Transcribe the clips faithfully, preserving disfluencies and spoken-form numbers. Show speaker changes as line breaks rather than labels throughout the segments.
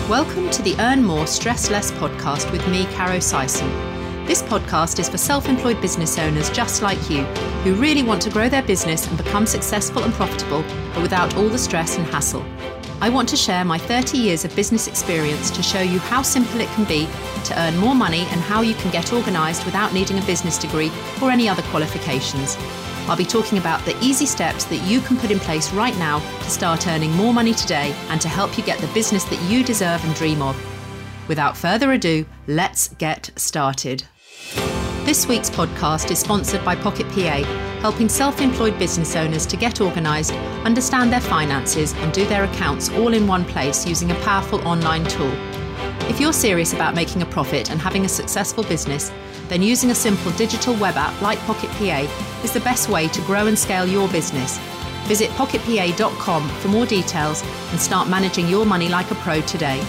Welcome to the Earn More, Stress Less podcast with me, Caro Sison. This podcast is for self-employed business owners just like you, who really want to grow their business and become successful and profitable, but without all the stress and hassle. I want to share my thirty years of business experience to show you how simple it can be to earn more money and how you can get organised without needing a business degree or any other qualifications. I'll be talking about the easy steps that you can put in place right now to start earning more money today and to help you get the business that you deserve and dream of. Without further ado, let's get started. This week's podcast is sponsored by Pocket P A, helping self-employed business owners to get organised, understand their finances and do their accounts all in one place using a powerful online tool. If you're serious about making a profit and having a successful business, then using a simple digital web app like Pocket P A is the best way to grow and scale your business. Visit pocket p a dot com for more details and start managing your money like a pro today.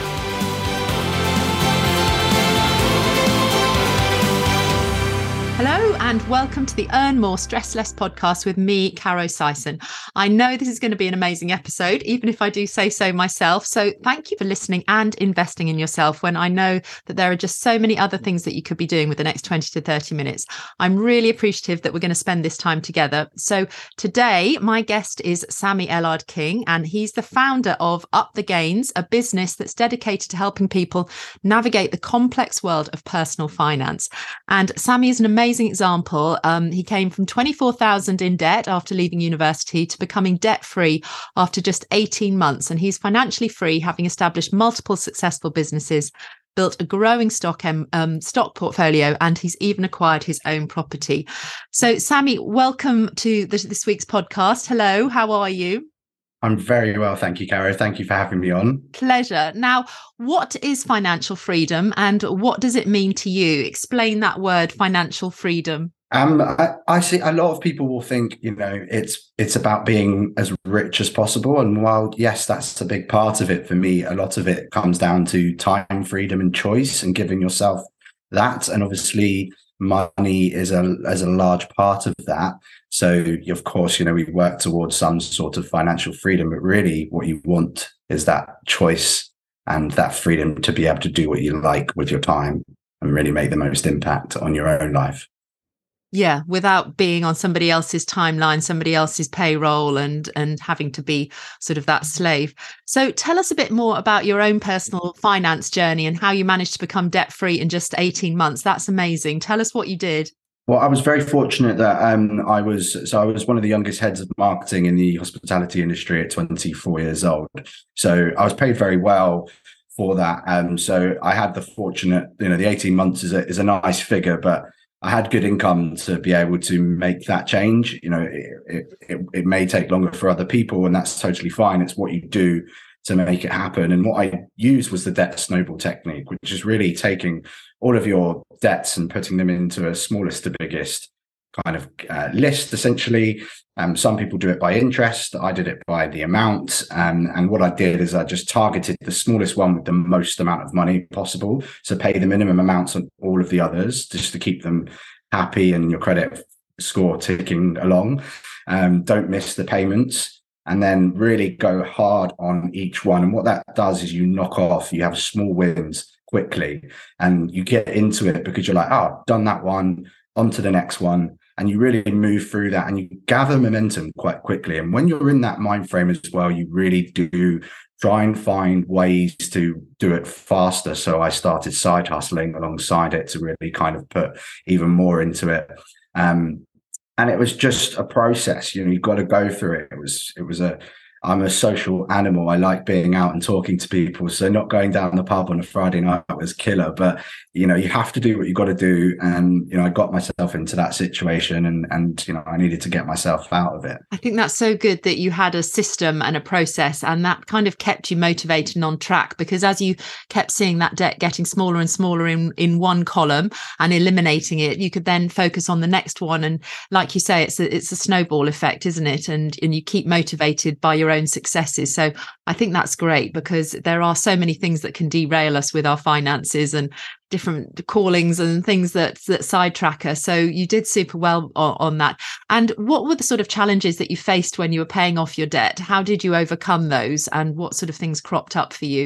Hello and welcome to the Earn More, Stress Less podcast with me, Caro Sison. I know this is going to be an amazing episode, even if I do say so myself. So thank you for listening and investing in yourself when I know that there are just so many other things that you could be doing with the next twenty to thirty minutes. I'm really appreciative that we're going to spend this time together. So today, my guest is Sammy Ellard-King, and he's the founder of Up the Gains, a business that's dedicated to helping people navigate the complex world of personal finance. And Sammy is an amazing Amazing example. Um, he came from twenty-four thousand in debt after leaving university to becoming debt-free after just eighteen months. And he's financially free, having established multiple successful businesses, built a growing stock um, um, stock portfolio, and he's even acquired his own property. So, Sammy, welcome to this, this week's podcast. Hello, how are you?
I'm very well, thank you, Caro. Thank you for having me on.
Pleasure. Now, what is financial freedom and what does it mean to you? Explain that word, financial freedom.
Um, I, I see a lot of people will think, you know, it's it's about being as rich as possible. And while, yes, that's a big part of it, for me, a lot of it comes down to time, freedom and choice and giving yourself that. And obviously, money is a as a large part of that. So of course, you know, we work towards some sort of financial freedom, but really what you want is that choice and that freedom to be able to do what you like with your time and really make the most impact on your own life.
Yeah, without being on somebody else's timeline, somebody else's payroll and and having to be sort of that slave. So tell us a bit more about your own personal finance journey and how you managed to become debt-free in just eighteen months. That's amazing. Tell us what you did.
Well, I was very fortunate that um, I was, so I was one of the youngest heads of marketing in the hospitality industry at twenty-four years old. So I was paid very well for that. Um, so I had the fortunate, you know, the eighteen months is a, is a nice figure, but I had good income to be able to make that change. You know, it, it, it may take longer for other people, and that's totally fine. It's what you do to make it happen. And what I used was the debt snowball technique, which is really taking all of your debts and putting them into a smallest to biggest kind of uh, list, essentially. Um, some people do it by interest. I did it by the amount. Um, and what I did is I just targeted the smallest one with the most amount of money possible. So pay the minimum amounts on all of the others just to keep them happy and your credit score ticking along. Um, don't miss the payments. And then really go hard on each one. And what that does is you knock off, you have small wins quickly and you get into it because you're like, oh, done that one, on to the next one. And you really move through that and you gather momentum quite quickly. And when you're in that mind frame as well, you really do try and find ways to do it faster. So I started side hustling alongside it to really kind of put even more into it. Um, And it was just a process, you know, you've got to go through it. It was, it was a, I'm a social animal. I like being out and talking to people. So not going down the pub on a Friday night was killer, but, you know, you have to do what you got to do. And, you know, I got myself into that situation and, and, you know, I needed to get myself out of it.
I think that's so good that you had a system and a process, and that kind of kept you motivated and on track, because as you kept seeing that debt getting smaller and smaller in, in one column and eliminating it, you could then focus on the next one. And like you say, it's a, it's a snowball effect, isn't it? And, and you keep motivated by your own successes. So I think that's great, because there are so many things that can derail us with our finances and different callings and things that that sidetrack us. So you did super well on, on that. And what were the sort of challenges that you faced when you were paying off your debt? How did you overcome those, and what sort of things cropped up for you?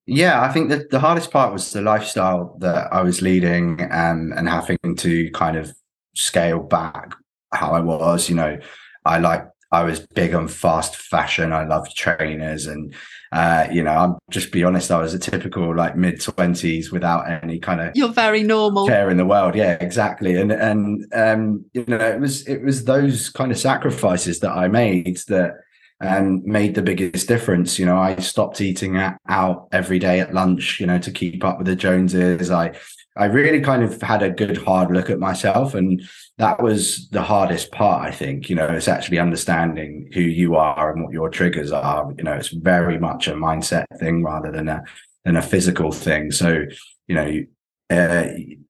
Yeah, I think that the hardest part was the lifestyle that I was leading, um, and having to kind of scale back how I was. You know, I like I was big on fast fashion. I loved trainers, and uh, you know, I'm just be honest, I was a typical like mid twenties without any kind of
You're very normal.
care in the world. Yeah, exactly. And and um, you know, it was it was those kind of sacrifices that I made that and made the biggest difference. You know, I stopped eating out every day at lunch, you know, to keep up with the Joneses. I, I really kind of had a good hard look at myself, and that was the hardest part, I think. You know, it's actually understanding who you are and what your triggers are. You know, it's very much a mindset thing rather than a than a physical thing. So, you know, uh,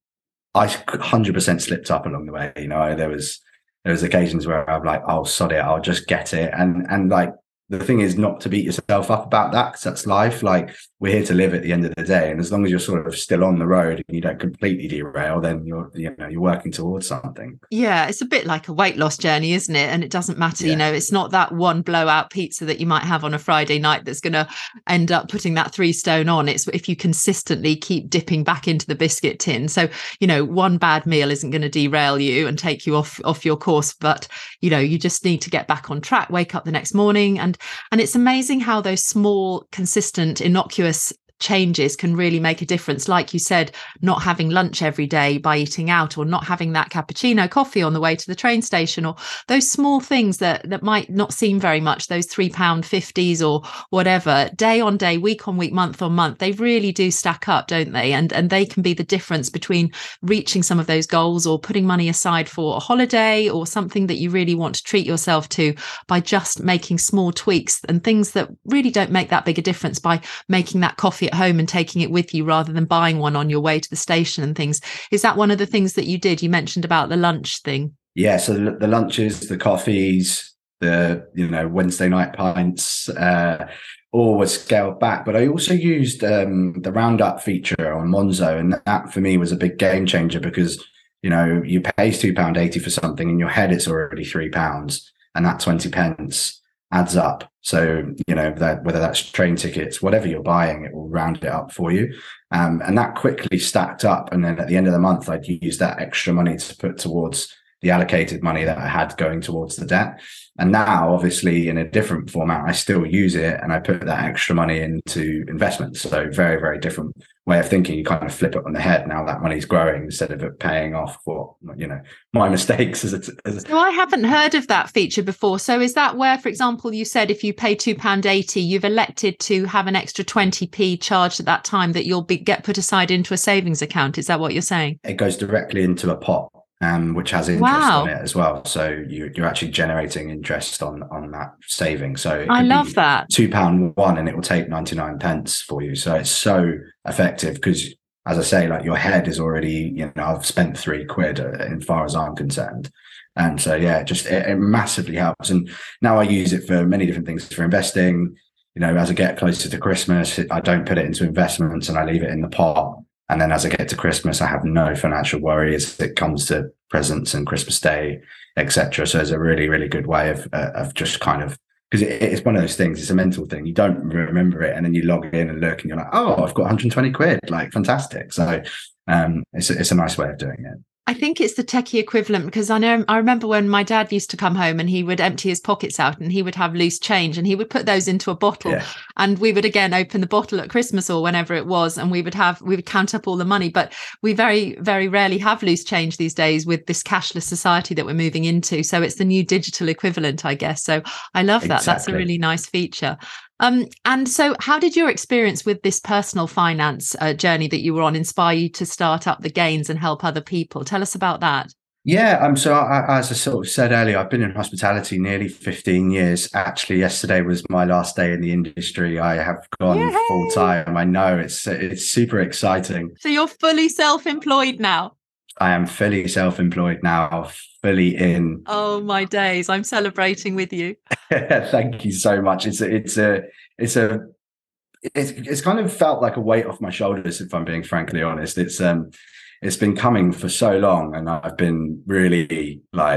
I one hundred percent slipped up along the way. You know, there was there was occasions where I'm like, oh, sod it, I'll just get it. And and like the thing is not to beat yourself up about that, because that's life. Like, we're here to live at the end of the day. And as long as you're sort of still on the road and you don't completely derail, then you're, you know, you're working towards something.
Yeah, it's a bit like a weight loss journey, isn't it? And it doesn't matter,
Yeah.
you know, it's not that one blowout pizza that you might have on a Friday night that's going to end up putting that three stone on. It's if you consistently keep dipping back into the biscuit tin. So, you know, one bad meal isn't going to derail you and take you off, off your course. But, you know, you just need to get back on track, wake up the next morning. And, and it's amazing how those small, consistent, innocuous changes can really make a difference. Like you said, not having lunch every day by eating out, or not having that cappuccino coffee on the way to the train station, or those small things that that might not seem very much, those three pound fifties or whatever, day on day, week on week, month on month, they really do stack up, don't they? And and they can be the difference between reaching some of those goals or putting money aside for a holiday or something that you really want to treat yourself to, by just making small tweaks and things that really don't make that big a difference, by making that coffee at home and taking it with you rather than buying one on your way to the station and things. Is that one of the things that you did? You mentioned about the lunch thing.
Yeah, so the, the lunches, the coffees, the, you know, Wednesday night pints, uh, all was scaled back. But I also used um, the roundup feature on Monzo, and that for me was a big game changer, because, you know, you pay two pounds eighty for something, in your head it's already three pounds, and that twenty pence adds up. So, you know, that whether that's train tickets, whatever you're buying, it will round it up for you. Um, and that quickly stacked up. And then at the end of the month, I'd use that extra money to put towards the allocated money that I had going towards the debt. And now, obviously, in a different format, I still use it and I put that extra money into investments. So very, very different way of thinking. You kind of flip it on the head. Now that money's growing instead of it paying off for, you know, my mistakes. As a, as a...
So I haven't heard of that feature before. So is that where, for example, you said if you pay two pounds eighty, you've elected to have an extra twenty p charged at that time that you'll be, get put aside into a savings account? Is that what you're saying?
It goes directly into a pot. Um, which has interest wow. on it as well. So you, you're actually generating interest on on that saving. So
I love that.
Two pound one, and it will take ninety nine pence for you. So it's so effective, because, as I say, like, your head is already, you know, I've spent three quid uh, as far as I'm concerned. And so yeah, just it, it massively helps. And now I use it for many different things, for investing. You know, as I get closer to Christmas, I don't put it into investments and I leave it in the pot. And then as I get to Christmas, I have no financial worries as it comes to presents and Christmas Day, et cetera. So it's a really, really good way of uh, of just kind of, because it, it's one of those things, it's a mental thing. You don't remember it, and then you log in and look and you're like, oh, I've got one hundred twenty quid, like, fantastic. So um, it's, it's a nice way of doing it.
I think it's the techie equivalent, because I know I remember when my dad used to come home and he would empty his pockets out and he would have loose change and he would put those into a bottle, yeah. and we would again open the bottle at Christmas or whenever it was, and we would have we would count up all the money. But we very, very rarely have loose change these days with this cashless society that we're moving into. So it's the new digital equivalent, I guess. So I love that. Exactly. That's a really nice feature. Um, and so how did your experience with this personal finance uh, journey that you were on inspire you to start up the Gains and help other people? Tell us about that.
Yeah, um, so I, as I sort of said earlier, I've been in hospitality nearly fifteen years. Actually, yesterday was my last day in the industry. I have gone Yay! full time. I know, it's it's super exciting.
So you're fully self-employed now?
I am fully self-employed now, fully in.
Oh my days! I'm celebrating with you.
Thank you so much. It's a, it's a, it's a, it's it's kind of felt like a weight off my shoulders, if I'm being frankly honest. It's um, it's been coming for so long, and I've been really like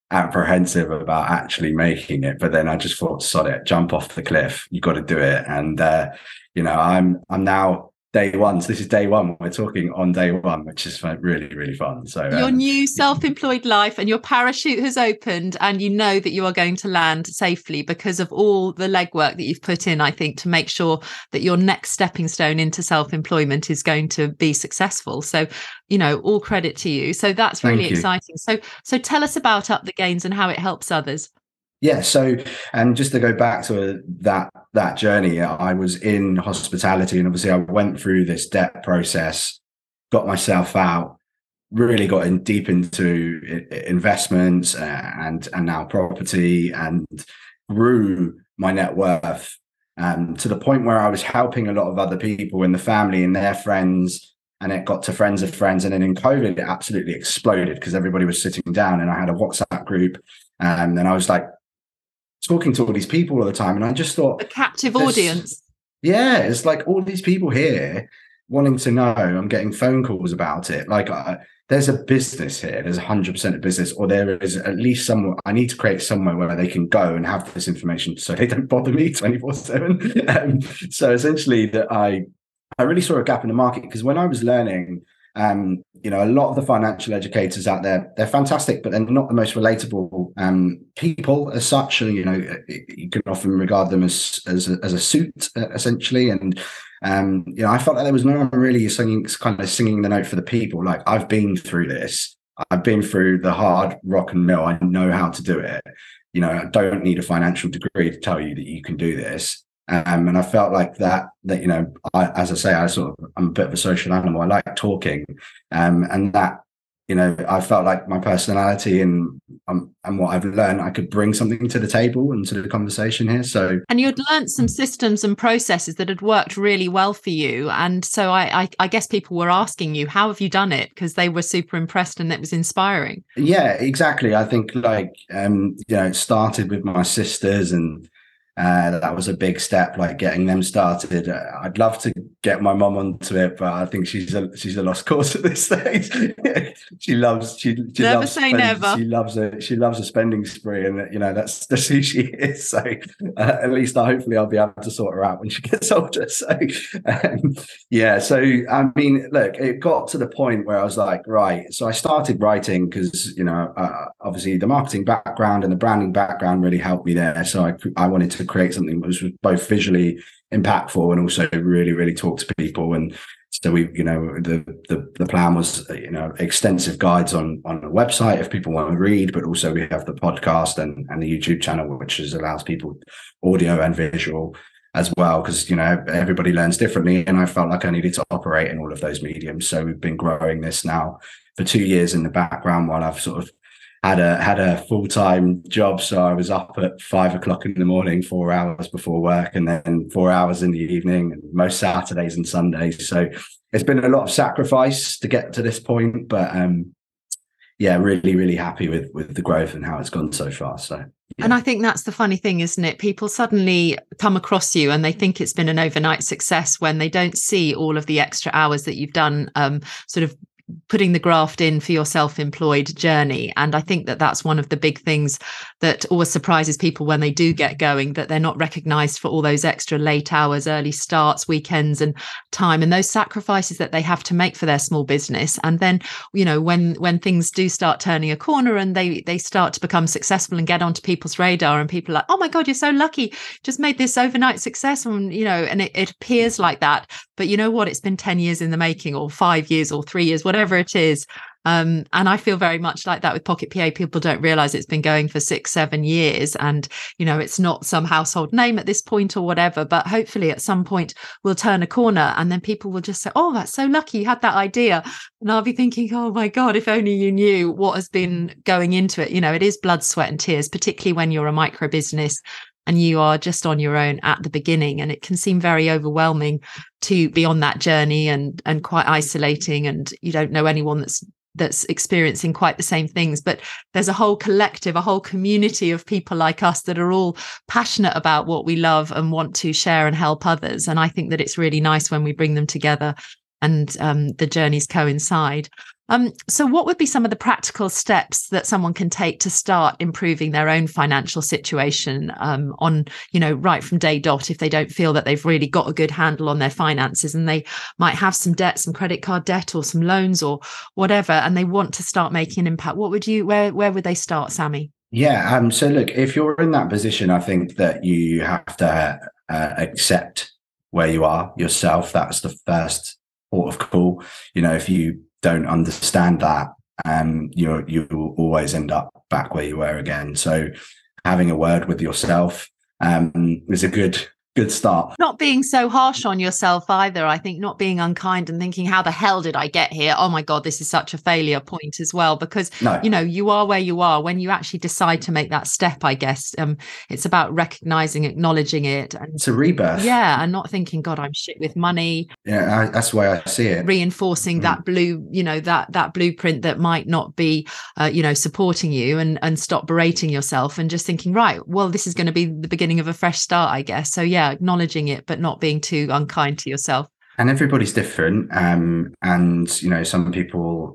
apprehensive about actually making it. But then I just thought, sod it, jump off the cliff. You got to do it. And uh, you know, I'm I'm now day one. So this is day one. We're talking on day one, which is really, really fun. So
your
um,
new self-employed life, and your parachute has opened, and you know that you are going to land safely because of all the legwork that you've put in, I think, to make sure that your next stepping stone into self-employment is going to be successful. So, you know, all credit to you. So that's really exciting. So, so tell us about Up the Gains and how it helps others.
Yeah, so and just to go back to that that journey, I was in hospitality, and obviously I went through this debt process, got myself out, really got in deep into investments and and now property, and grew my net worth um, to the point where I was helping a lot of other people in the family and their friends. And it got to friends of friends. And then in COVID, it absolutely exploded because everybody was sitting down, and I had a WhatsApp group. Um, and I was like, talking to all these people all the time, and I just thought,
a captive audience.
Yeah, it's like all these people here wanting to know. I'm getting phone calls about it. Like, uh, there's a business here. There's one hundred percent a business, or there is at least somewhere. I need to create somewhere where they can go and have this information, so they don't bother me twenty-four seven. Um, so essentially, that I, I really saw a gap in the market, because when I was learning. Um, you know, a lot of the financial educators out there, they're fantastic, but they're not the most relatable um, people as such. You know, you can often regard them as as a, as a suit, uh, essentially. And um, you know, I felt like there was no one really singing, kind of singing the note for the people. Like, I've been through this. I've been through the hard rock and mill. I know how to do it. You know, I don't need a financial degree to tell you that you can do this. Um, and I felt like that, that, you know, I, as I say, I sort of, I'm a bit of a social animal. I like talking. Um, and that, you know, I felt like my personality and, um, and what I've learned, I could bring something to the table and to the conversation here. So,
and you'd learned some systems and processes that had worked really well for you. And so I, I, I guess people were asking you, how have you done it? Because they were super impressed and it was inspiring.
Yeah, exactly. I think like, um, you know, it started with my sisters, and Uh, that was a big step, like getting them started. Uh, I'd love to get my mum onto it, but I think she's a she's a lost cause at this stage. she loves she, she
never
loves
say
spend,
never.
She loves a she loves a spending spree, and you know that's that's who she is. So uh, at least I hopefully I'll be able to sort her out when she gets older. So um, yeah, so I mean, look, it got to the point where I was like, right. So I started writing because you know uh, obviously the marketing background and the branding background really helped me there. So I I wanted to create something that was both visually impactful and also really, really talk to people. And so we, you know, the the the plan was, you know, extensive guides on on the website if people want to read, but also we have the podcast and and the YouTube channel, which is allows people audio and visual as well, because you know everybody learns differently, and I felt like I needed to operate in all of those mediums. So we've been growing this now for two years in the background while I've sort of had a had a full-time job. So I was up at five o'clock in the morning, four hours before work, and then four hours in the evening, and most Saturdays and Sundays. So it's been a lot of sacrifice to get to this point, but um yeah, really, really happy with with the growth and how it's gone so far. So yeah.
And I think that's the funny thing, isn't it? People suddenly come across you and they think it's been an overnight success when they don't see all of the extra hours that you've done, um, sort of putting the graft in for your self-employed journey. And I think that that's one of the big things that always surprises people when they do get going, that they're not recognized for all those extra late hours, early starts, weekends and time, and those sacrifices that they have to make for their small business. And then, you know, when when things do start turning a corner and they they start to become successful and get onto people's radar, and people are like, oh my God, you're so lucky, just made this overnight success. And, you know, and it, it appears like that. But you know what? It's been ten years in the making, or five years or three years, whatever it is. Um, and I feel very much like that with Pocket P A. People don't realize it's been going for six, seven years. And, you know, it's not some household name at this point or whatever, but hopefully at some point we'll turn a corner and then people will just say, oh, that's so lucky you had that idea. And I'll be thinking, oh my God, if only you knew what has been going into it. You know, it is blood, sweat and tears, particularly when you're a micro business and you are just on your own at the beginning. And it can seem very overwhelming to be on that journey and and quite isolating, and you don't know anyone that's that's experiencing quite the same things. But there's a whole collective, a whole community of people like us that are all passionate about what we love and want to share and help others. And I think that it's really nice when we bring them together and um, the journeys coincide. Um, so what would be some of the practical steps that someone can take to start improving their own financial situation um, on, you know, right from day dot, if they don't feel that they've really got a good handle on their finances and they might have some debt, some credit card debt or some loans or whatever, and they want to start making an impact? What would you, where, where would they start, Sammy?
Yeah. Um, so look, if you're in that position, I think that you have to uh, accept where you are yourself. That's the first port of call. You know, if you don't understand that, um, you you will always end up back where you were again. So having a word with yourself um, is a good good start.
Not being so harsh on yourself either. I think not being unkind and thinking, how the hell did I get here? Oh my God, this is such a failure point as well, because,
no.
you know, you are where you are when you actually decide to make that step, I guess. Um, it's about recognizing, acknowledging it. And
it's a rebirth.
Yeah. And not thinking, God, I'm shit with money.
Yeah, I, that's the way I see it.
Reinforcing mm. that blue, you know, that that blueprint that might not be, uh, you know, supporting you, and, and stop berating yourself and just thinking, right, well, this is going to be the beginning of a fresh start, I guess. So yeah, acknowledging it, but not being too unkind to yourself.
And everybody's different. Um, and, you know, some people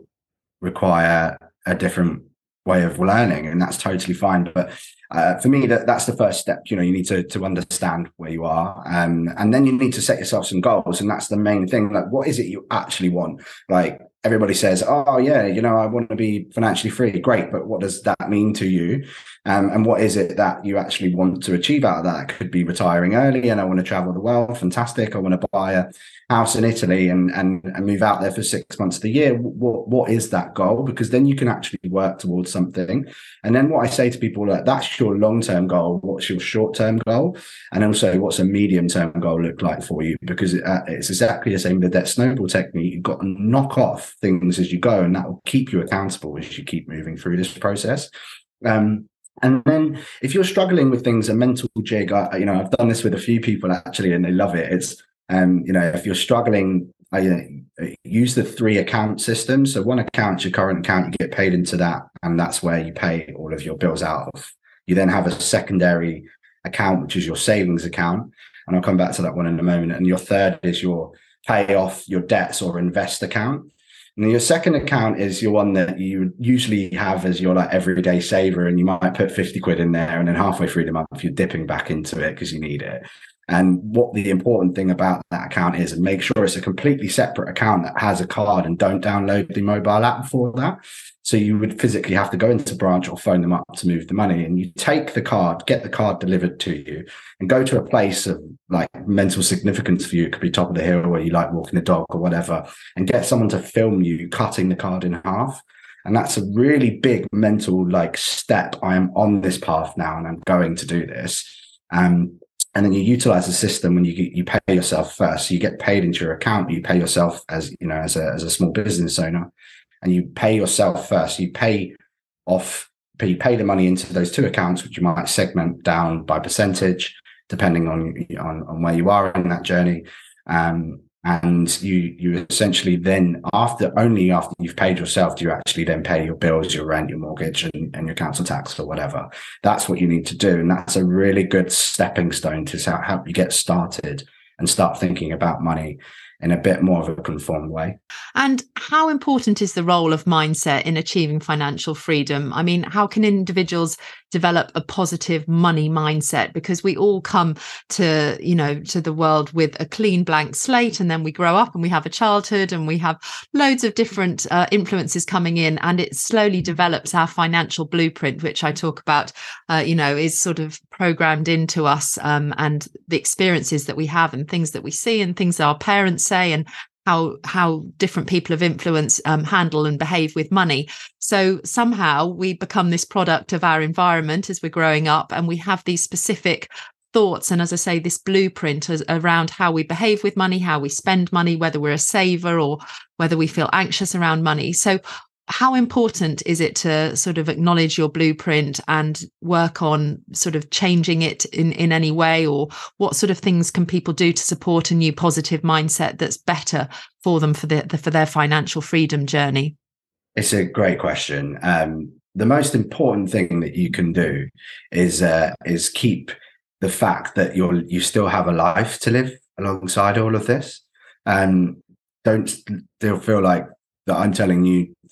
require a different way of learning, and that's totally fine. But uh, for me, that, that's the first step. You know, you need to, to understand where you are. Um, and then you need to set yourself some goals. And that's the main thing. Like, what is it you actually want? Like, everybody says, oh, yeah, you know, I want to be financially free. Great. But what does that mean to you? Um, and what is it that you actually want to achieve out of that? It could be retiring early and I want to travel the world. Fantastic. I want to buy a house in Italy and, and, and move out there for six months of the year. What, what is that goal? Because then you can actually work towards something. And then what I say to people, like, that's your long-term goal. What's your short-term goal? And also, what's a medium-term goal look like for you? Because it, uh, it's exactly the same with that snowball technique. You've got to knock off things as you go, and that will keep you accountable as you keep moving through this process. Um, And then if you're struggling with things, a mental jig, I, you know, I've done this with a few people actually, and they love it. It's, um, you know, if you're struggling, I uh, use the three account system. So one account, your current account, you get paid into that, and that's where you pay all of your bills out of. You then have a secondary account, which is your savings account. And I'll come back to that one in a moment. And your third is your pay off your debts or invest account. And your second account is your one that you usually have as your like everyday saver, and you might put fifty quid in there, and then halfway through the month you're dipping back into it because you need it. And what the important thing about that account is, and make sure it's a completely separate account that has a card, and don't download the mobile app for that. So you would physically have to go into branch or phone them up to move the money, and you take the card, get the card delivered to you, and go to a place of like mental significance for you. It could be top of the hill where you like walking the dog or whatever, and get someone to film you cutting the card in half. And that's a really big mental like step. I am on this path now, and I'm going to do this. Um, and then you utilize the system when you you pay yourself first. So you get paid into your account, but you pay yourself as, you know, as a as a small business owner. And you pay yourself first. You pay off, you pay the money into those two accounts, which you might segment down by percentage, depending on on, on where you are in that journey. Um, and you you essentially then, after only after you've paid yourself, do you actually then pay your bills, your rent, your mortgage, and, and your council tax or whatever. That's what you need to do. And that's a really good stepping stone to help you get started and start thinking about money in a bit more of a conformed way.
And how important is the role of mindset in achieving financial freedom? I mean, how can individuals develop a positive money mindset? Because we all come to, you know, to the world with a clean blank slate, and then we grow up and we have a childhood and we have loads of different uh, influences coming in, and it slowly develops our financial blueprint, which I talk about, uh, you know, is sort of programmed into us, um, and the experiences that we have and things that we see and things that our parents say, and how how different people of influence um, handle and behave with money. So somehow we become this product of our environment as we're growing up, and we have these specific thoughts, and as I say, this blueprint as, around how we behave with money, how we spend money, whether we're a saver or whether we feel anxious around money. So how important is it to sort of acknowledge your blueprint and work on sort of changing it in, in any way? Or what sort of things can people do to support a new positive mindset that's better for them for, the, for their financial freedom journey?
It's a great question. Um, the most important thing that you can do is uh, is keep the fact that you're you still have a life to live alongside all of this. Um, don't still feel like that I'm telling you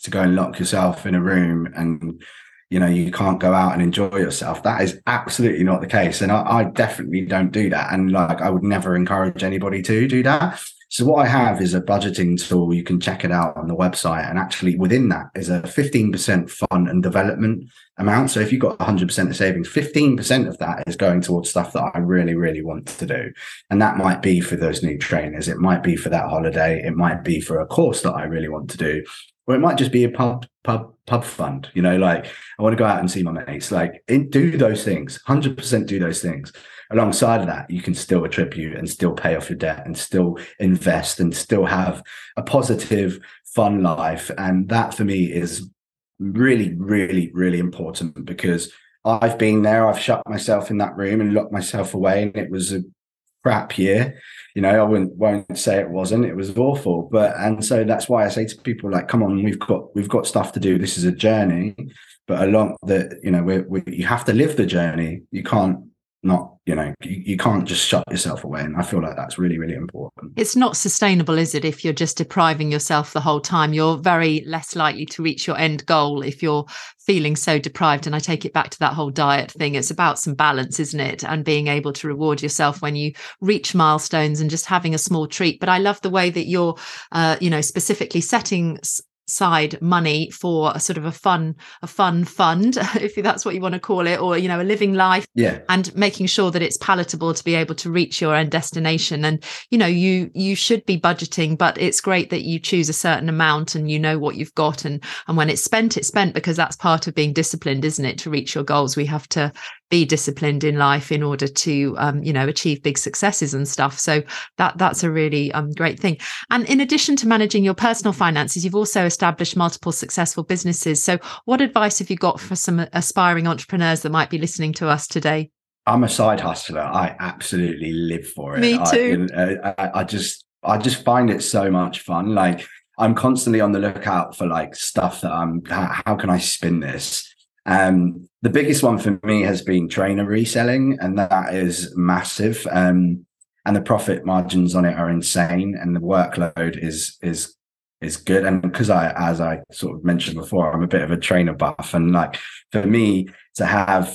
to go and lock yourself in a room and, you know, you can't go out and enjoy yourself. That is absolutely not the case. And I, I definitely don't do that. And like, I would never encourage anybody to do that. So what I have is a budgeting tool. You can check it out on the website. And actually within that is a fifteen percent fun and development amount. So if you've got one hundred percent of savings, fifteen percent of that is going towards stuff that I really, really want to do. And that might be for those new trainers. It might be for that holiday. It might be for a course that I really want to do. Or it might just be a pub, pub, pub fund, you know, like I want to go out and see my mates, like it, do those things, one hundred percent do those things. Alongside of that, you can still attribute and still pay off your debt and still invest and still have a positive, fun life. And that for me is really, really, really important, because I've been there. I've shut myself in that room and locked myself away, and it was a crap year. You know, I wouldn't won't say it wasn't. It was awful. But and so that's why I say to people, like, come on, we've got we've got stuff to do. This is a journey, but along the, you know, we we you have to live the journey. You can't not, you know, you, you can't just shut yourself away. And I feel like that's really, really important.
It's not sustainable, is it? If you're just depriving yourself the whole time, you're very less likely to reach your end goal if you're feeling so deprived. And I take it back to that whole diet thing. It's about some balance, isn't it? And being able to reward yourself when you reach milestones and just having a small treat. But I love the way that you're, uh, you know, specifically setting side money for a sort of a fun a fun fund, if that's what you want to call it, or, you know, a living life.
Yeah.
And making sure that it's palatable to be able to reach your end destination. And, you know, you you should be budgeting, but it's great that you choose a certain amount and you know what you've got, and and when it's spent, it's spent, because that's part of being disciplined, isn't it? To reach your goals, we have to be disciplined in life in order to um, you know, achieve big successes and stuff. So that that's a really um, great thing. And in addition to managing your personal finances, you've also established multiple successful businesses. So what advice have you got for some aspiring entrepreneurs that might be listening to us today?
I'm a side hustler. I absolutely live for it.
Me too.
I, I, I just I just find it so much fun. Like, I'm constantly on the lookout for like stuff that I'm, how, how can I spin this? Um, the biggest one for me has been trainer reselling, and that is massive. Um, and the profit margins on it are insane, and the workload is is is good. And because I, as I sort of mentioned before, I'm a bit of a trainer buff, and like for me to have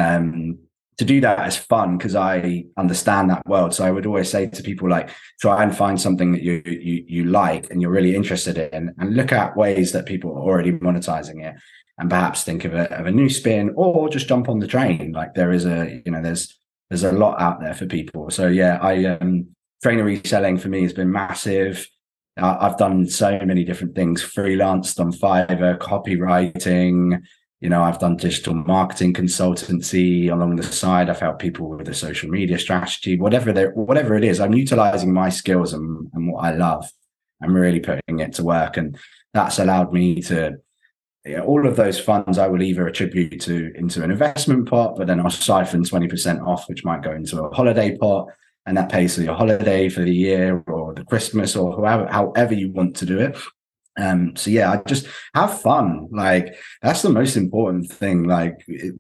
um to do that is fun because I understand that world. So I would always say to people, like, try and find something that you you you like and you're really interested in, and look at ways that people are already monetizing it. And perhaps think of a, of a new spin, or just jump on the train. Like, there is a, you know, there's there's a lot out there for people. So yeah, I um, trainer reselling for me has been massive. Uh, I've done so many different things: freelanced on Fiverr, copywriting. You know, I've done digital marketing consultancy along the side. I've helped people with a social media strategy, whatever they whatever it is. I'm utilizing my skills and, and what I love. I'm really putting it to work, and that's allowed me to. Yeah, all of those funds I will either attribute to into an investment pot, but then I'll siphon twenty percent off, which might go into a holiday pot, and that pays for your holiday for the year or the Christmas, or however, however you want to do it. Um, so yeah, I just have fun. Like, that's the most important thing. Like,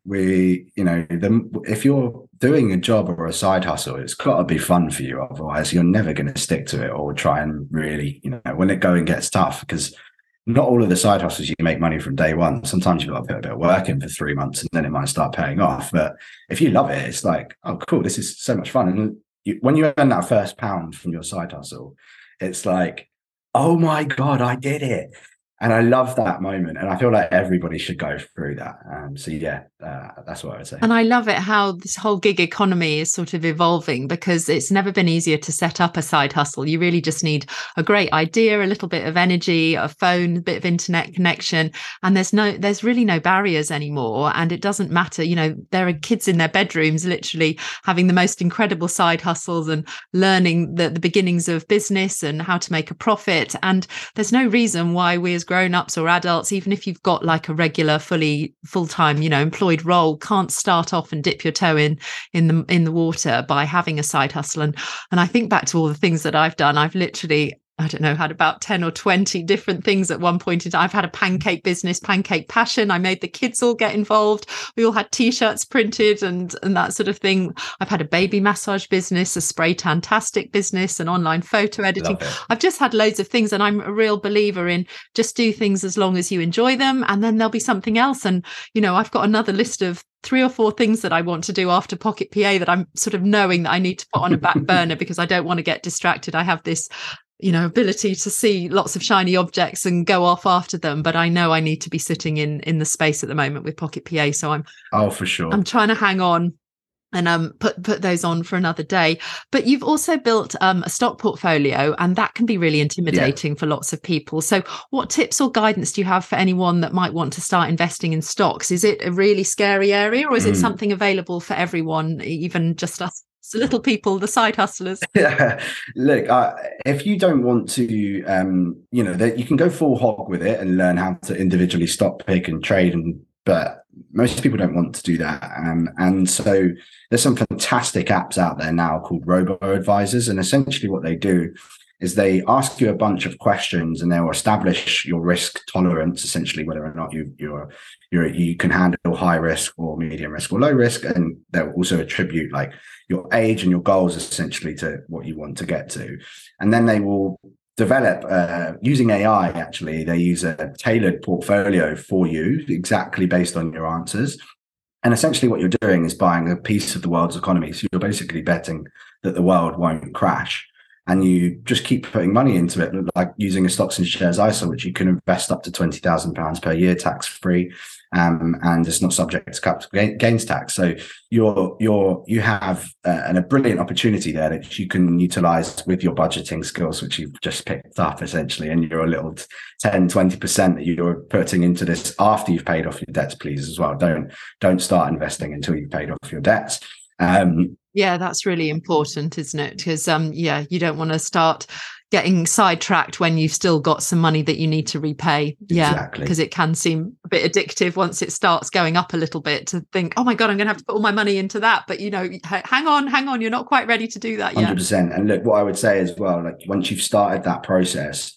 we, you know, the, if you're doing a job or a side hustle, it's got to be fun for you. Otherwise, you're never going to stick to it or try and really, you know, when it going gets tough, because not all of the side hustles you can make money from day one. Sometimes you've got to put a bit of work in for three months and then it might start paying off. But if you love it, it's like, oh, cool, this is so much fun. And you, when you earn that first pound from your side hustle, it's like, oh my God, I did it. And I love that moment. And I feel like everybody should go through that. Um, so yeah, uh, that's what I would say.
And I love it how this whole gig economy is sort of evolving, because it's never been easier to set up a side hustle. You really just need a great idea, a little bit of energy, a phone, a bit of internet connection. And there's no, there's really no barriers anymore. And it doesn't matter, you know, there are kids in their bedrooms literally having the most incredible side hustles and learning the, the beginnings of business and how to make a profit. And there's no reason why we as grown-ups or adults, even if you've got like a regular fully full-time, you know, employed role, can't start off and dip your toe in in the in the water by having a side hustle. And and I think back to all the things that I've done. I've literally I don't know, had about ten or twenty different things at one point in time. I've had a pancake business, Pancake Passion. I made the kids all get involved. We all had T-shirts printed and, and that sort of thing. I've had a baby massage business, a spray tantastic business, an online photo editing. I've just had loads of things, and I'm a real believer in just do things as long as you enjoy them, and then there'll be something else. And, you know, I've got another list of three or four things that I want to do after Pocket P A that I'm sort of knowing that I need to put on a back burner because I don't want to get distracted. I have this, you know, ability to see lots of shiny objects and go off after them, but I know I need to be sitting in in the space at the moment with Pocket P A. So I'm
oh for sure
I'm trying to hang on and um put put those on for another day. But you've also built um a stock portfolio, and that can be really intimidating yeah. for lots of people. So what tips or guidance do you have for anyone that might want to start investing in stocks? Is it a really scary area, or is mm. it something available for everyone, even just us little people, the side hustlers?
Yeah, look, uh, if you don't want to, um, you know, that you can go full hog with it and learn how to individually stock pick and trade, and but most people don't want to do that. Um, and so there's some fantastic apps out there now called robo advisors, and essentially what they do is they ask you a bunch of questions, and they'll establish your risk tolerance, essentially whether or not you you're you're you can handle high risk or medium risk or low risk, and they'll also attribute like your age and your goals essentially to what you want to get to. And then they will develop uh, using A I. Actually, they use a tailored portfolio for you exactly based on your answers. And essentially what you're doing is buying a piece of the world's economy. So you're basically betting that the world won't crash. And you just keep putting money into it, like using a stocks and shares I S A, which you can invest up to twenty thousand pounds per year tax free, um, and it's not subject to capital gains tax. So you're you're you have uh, an, a brilliant opportunity there that you can utilize with your budgeting skills, which you've just picked up essentially, and you're a little ten, twenty percent that you're putting into this after you've paid off your debts, please, as well. Don't don't start investing until you've paid off your debts. Um,
Yeah, that's really important, isn't it? Because, um, yeah, you don't want to start getting sidetracked when you've still got some money that you need to repay. Yeah,
exactly.
Because it can seem a bit addictive once it starts going up a little bit to think, oh my God, I'm going to have to put all my money into that. But, you know, hang on, hang on, you're not quite ready to do that yet.
one hundred percent. And look, what I would say as well, like once you've started that process,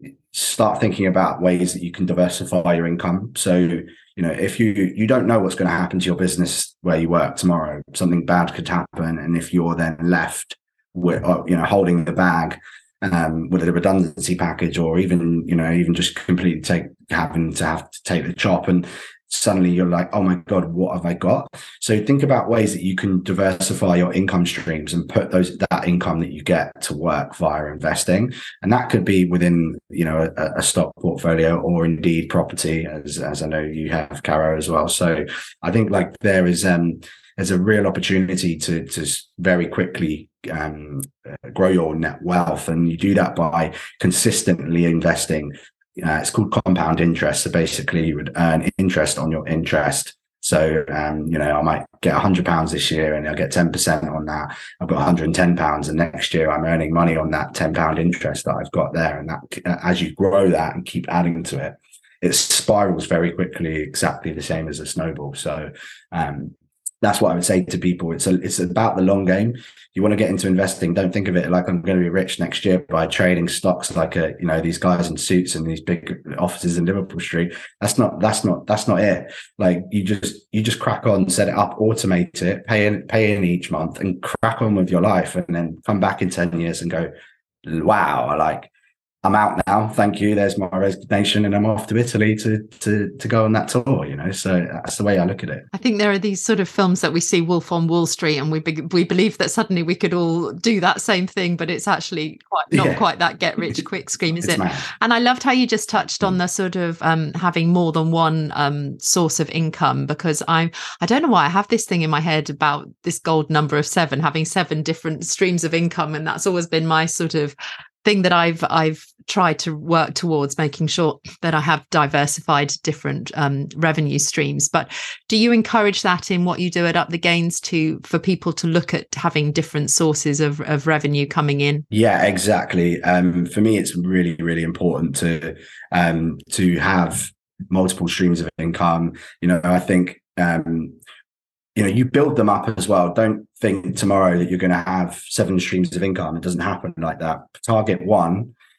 start thinking about ways that you can diversify your income. So, you know, if you you don't know what's going to happen to your business where you work tomorrow, something bad could happen, and if you're then left with, you know, holding the bag um, with a redundancy package, or even, you know, even just completely take having to have to take the chop, and suddenly you're like, oh my God, what have I got? So think about ways that you can diversify your income streams and put those that income that you get to work via investing. And that could be within, you know, a, a stock portfolio, or indeed property, as as I know you have, Caro, as well. So I think like there is um there's a real opportunity to to very quickly um grow your net wealth, and you do that by consistently investing. Uh, it's called compound interest. So basically you would earn interest on your interest. So, um, you know, I might get one hundred pounds this year and I'll get ten percent on that. I've got one hundred ten pounds, and next year I'm earning money on that ten pound interest that I've got there. And that, uh, as you grow that and keep adding to it, it spirals very quickly, exactly the same as a snowball. So, um, that's what I would say to people. It's a, it's about the long game. You want to get into investing, don't think of it like I'm going to be rich next year by trading stocks like a, you know, these guys in suits and these big offices in Liverpool Street. That's not, that's not, that's not it. Like you just, you just crack on, set it up, automate it, pay in, pay in each month, and crack on with your life, and then come back in ten years and go, wow, I like, I'm out now. Thank you. There's my resignation, and I'm off to Italy to to to go on that tour. You know, so that's the way I look at it.
I think there are these sort of films that we see, Wolf on Wall Street, and we be, we believe that suddenly we could all do that same thing, but it's actually quite not yeah. quite that get rich quick scheme, is
it's
it?
Mad.
And I loved how you just touched on the sort of um, having more than one um, source of income, because I'm I don't know why I have this thing in my head about this gold number of seven, having seven different streams of income, and that's always been my sort of thing that I've I've tried to work towards, making sure that I have diversified different um, revenue streams. But do you encourage that in what you do at Up the Gains to for people to look at having different sources of, of revenue coming in?
Yeah, exactly. Um, for me, it's really, really important to um, to have multiple streams of income. You know, I think um, you know, you build them up as well. Don't think tomorrow that you're going to have seven streams of income. It doesn't happen like that. Target one,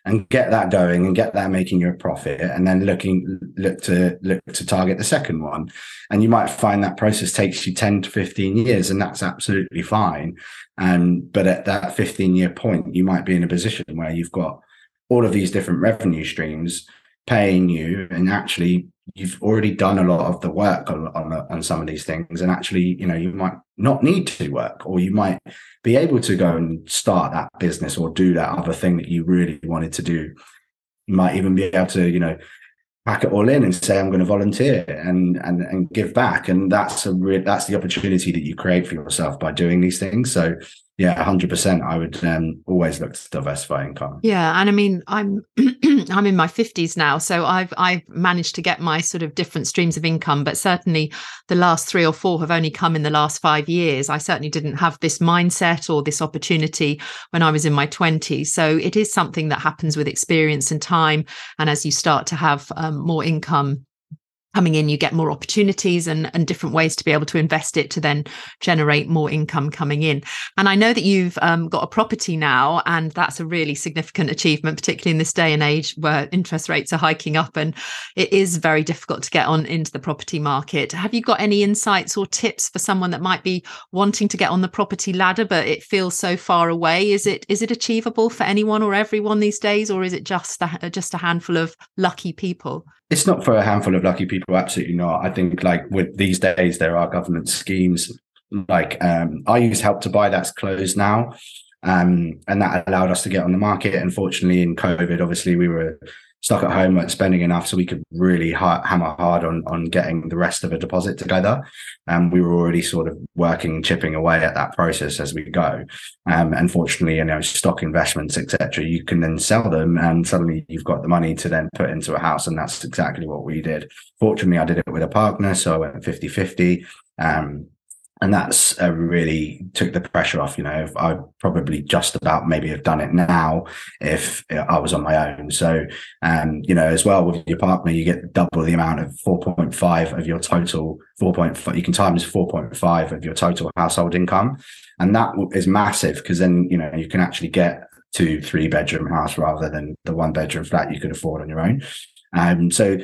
and get that going and get that making you a profit, and then looking look to look to target the second one. And you might find that process takes you ten to fifteen years, and that's absolutely fine. Um, but at that fifteen year point, you might be in a position where you've got all of these different revenue streams paying you, and actually you've already done a lot of the work on, on, on some of these things, and actually, you know, you might not need to work, or you might be able to go and start that business or do that other thing that you really wanted to do. You might even be able to, you know, pack it all in and say, I'm going to volunteer and and and give back. And that's a real that's the opportunity that you create for yourself by doing these things. So yeah, one hundred percent. I would um, always look to diversify income.
Yeah, and I mean, I'm I'm in my fifties now, so I've I've managed to get my sort of different streams of income, but certainly the last three or four have only come in the last five years. I certainly didn't have this mindset or this opportunity when I was in my twenties. So it is something that happens with experience and time, and as you start to have um, more income coming in, you get more opportunities and, and different ways to be able to invest it to then generate more income coming in. And I know that you've um, got a property now, and that's a really significant achievement, particularly in this day and age where interest rates are hiking up and it is very difficult to get on into the property market. Have you got any insights or tips for someone that might be wanting to get on the property ladder, but it feels so far away? Is it is it achievable for anyone or everyone these days, or is it just a, just a handful of lucky people?
It's not for a handful of lucky people, absolutely not. I think like with these days, there are government schemes like um, I used Help to Buy, that's closed now. Um, and that allowed us to get on the market. Unfortunately, in COVID, obviously, we were stuck at home, weren't spending enough, so we could really ha- hammer hard on on getting the rest of a deposit together. And um, we were already sort of working, chipping away at that process as we go. Um, unfortunately, you know, stock investments, et cetera, you can then sell them, and suddenly you've got the money to then put into a house, and that's exactly what we did. Fortunately, I did it with a partner, so I went fifty-fifty. Um, And that's uh, really took the pressure off. You know, I probably just about maybe have done it now if I was on my own. So, um, you know, as well with your partner, you get double the amount of four point five of your total four point five. You can times four point five of your total household income. And that is massive, because then, you know, you can actually get two, three bedroom house rather than the one bedroom flat you could afford on your own. Um, so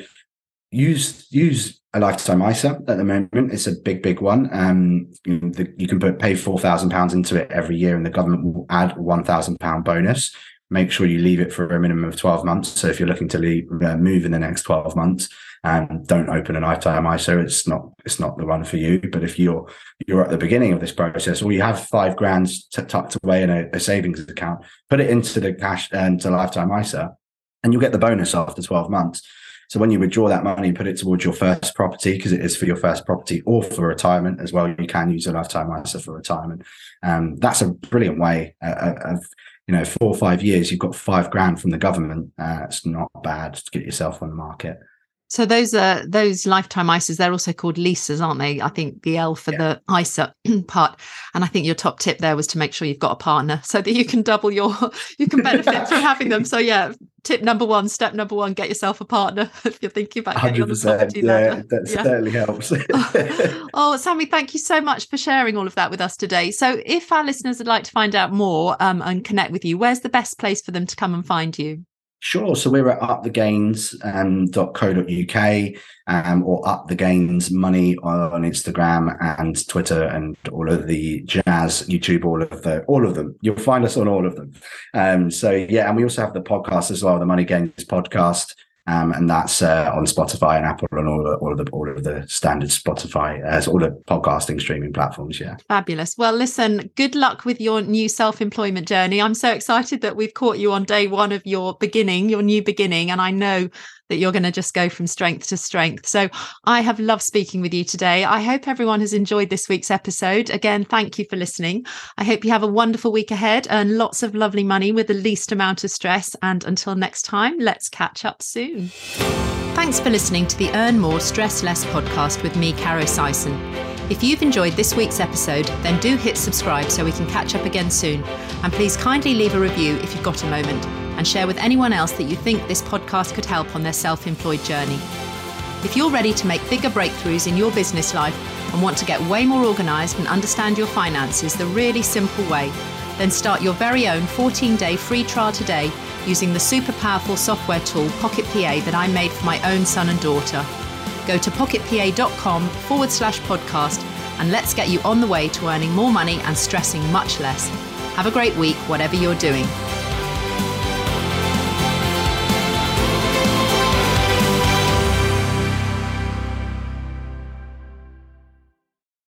use, use, a lifetime I S A at the moment. It's a big, big one. Um, you, the, you can put pay four thousand pounds into it every year, and the government will add one thousand pound bonus. Make sure you leave it for a minimum of twelve months. So if you're looking to leave, uh, move in the next twelve months, um, don't open a lifetime I S A. It's not, it's not the one for you. But if you're, you're at the beginning of this process, or you have five grand t- tucked away in a, a savings account, put it into the cash and um, to lifetime I S A, and you'll get the bonus after twelve months. So when you withdraw that money and put it towards your first property, because it is for your first property, or for retirement as well, you can use a lifetime I S A for retirement. Um, that's a brilliant way uh, of, you know, four or five years, you've got five grand from the government. Uh, it's not bad to get yourself on the market.
So those are those lifetime I S As, they're also called leases, aren't they? I think the L for yeah. the I S A part. And I think your top tip there was to make sure you've got a partner so that you can double your, you can benefit from having them. So yeah, tip number one, step number one, get yourself a partner if you're thinking about getting on the property ladder.
Yeah, that yeah. certainly helps.
oh, oh, Sammy, thank you so much for sharing all of that with us today. So if our listeners would like to find out more um, and connect with you, where's the best place for them to come and find you?
Sure. So we're at up the gains dot co dot uk um, or Up the Gains Money on Instagram and Twitter and all of the jazz, YouTube, all of the all of them. You'll find us on all of them. Um, so yeah, and we also have the podcast as well, the Money Gains podcast. Um, and that's uh, on Spotify and Apple and all, the, all of the all of the standard Spotify, uh, all the podcasting streaming platforms. Yeah,
fabulous. Well, listen, good luck with your new self-employment journey. I'm so excited that we've caught you on day one of your beginning, your new beginning, and I know that you're going to just go from strength to strength. So I have loved speaking with you today. I hope everyone has enjoyed this week's episode. Again, thank you for listening. I hope you have a wonderful week ahead and lots of lovely money with the least amount of stress. And until next time, let's catch up soon. Thanks for listening to the Earn More, Stress Less podcast with me, Caro Sison. If you've enjoyed this week's episode, then do hit subscribe so we can catch up again soon. And please kindly leave a review if you've got a moment, and share with anyone else that you think this podcast could help on their self-employed journey. If you're ready to make bigger breakthroughs in your business life and want to get way more organised and understand your finances the really simple way, then start your very own fourteen-day free trial today using the super powerful software tool Pocket P A that I made for my own son and daughter. Go to pocketpa.com forward slash podcast and let's get you on the way to earning more money and stressing much less. Have a great week, whatever you're doing.